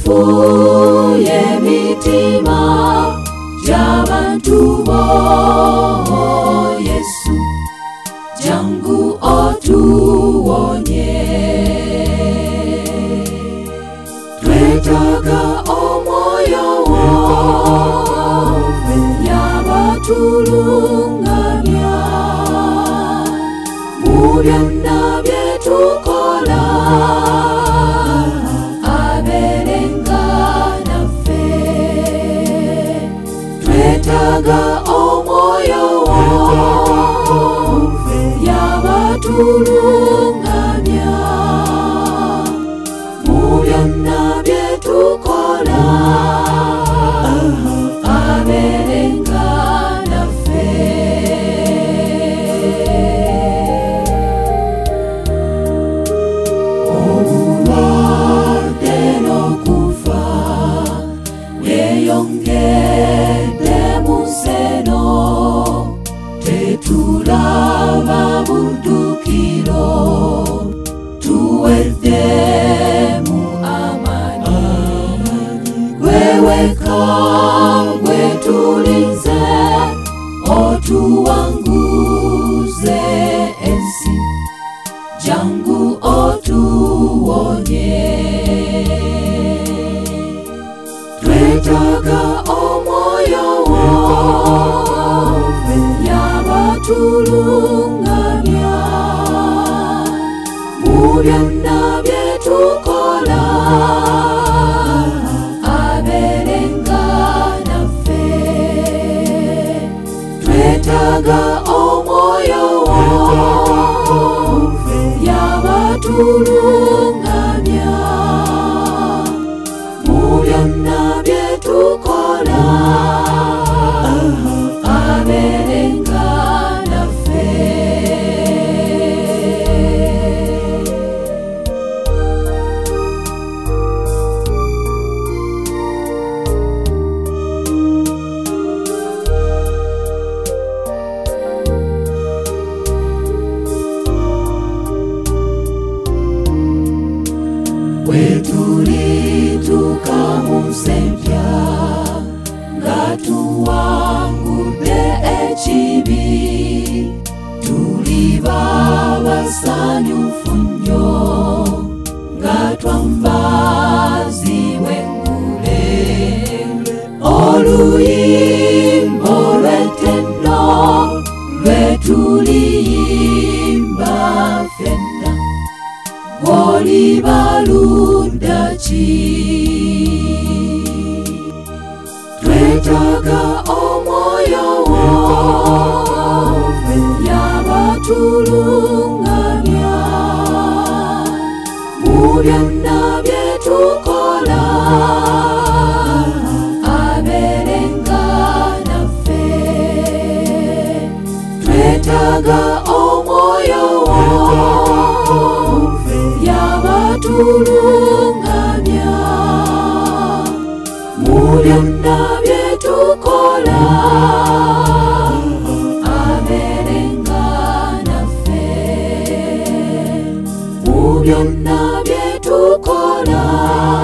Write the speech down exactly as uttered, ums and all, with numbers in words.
yafuye emitima gy'abantu bo. Yesu jangu otuwonye, twetaaga omwoyo wo yabatulungamya mu byonna bye tukola, abeerenga naffe. Twetaaga omwoyo wo yabatulungamya mu byonna bye tukola, abeerenga naffe. Obulwadde n'okufa byeyongedde mu nsi eno, tetulaba buddukiro, tuweddemu amaanyi. Gwe wekka gwe tulinze, otuwanguze ensi, jangu otuwonye. Twetaaga omwoyo wo yabatulungamya mu byonna bye tukola, abeerenga naffe. Twetaaga omwoyo wo yabatulungamya mu byonna bye tukola, abeerenga naffe. Bwe tulituuka mu nsi empya nga tuwangudde ekibi, tuliba basanyufu nnyo nga twambazibwa engule. Oluyimba olw'ettendo lwe tuliyimba ffenna, gw'oliba ludda ki? Twetaaga omwoyo wo yabatulungamya mu byonna bye tukola, abeerenga naffe. Twetaaga omwoyo wo yabatulungamya mu byonna bye tukola, abeerenga naffe. Mu byonna bye tukola,